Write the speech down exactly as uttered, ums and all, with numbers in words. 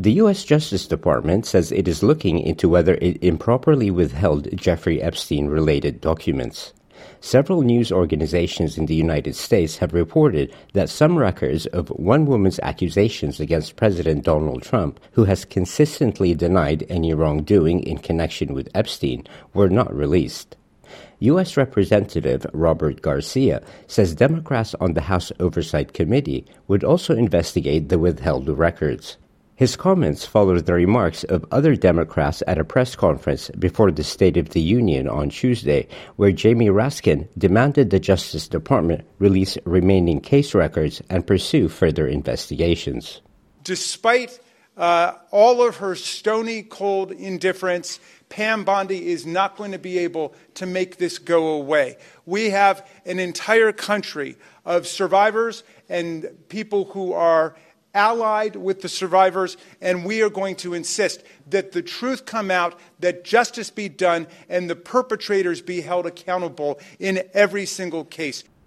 The U S Justice Department says it is looking into whether it improperly withheld Jeffrey Epstein-related documents. Several news organizations in the United States have reported that some records of one woman's accusations against President Donald Trump, who has consistently denied any wrongdoing in connection with Epstein, were not released. U S Representative Robert Garcia says Democrats on the House Oversight Committee would also investigate the withheld records. His comments followed the remarks of other Democrats at a press conference before the State of the Union on Tuesday, where Jamie Raskin demanded the Justice Department release remaining case records and pursue further investigations. Despite uh, all of her stony cold indifference, Pam Bondi is not going to be able to make this go away. We have an entire country of survivors and people who are allied with the survivors, and we are going to insist that the truth come out, that justice be done, and the perpetrators be held accountable in every single case.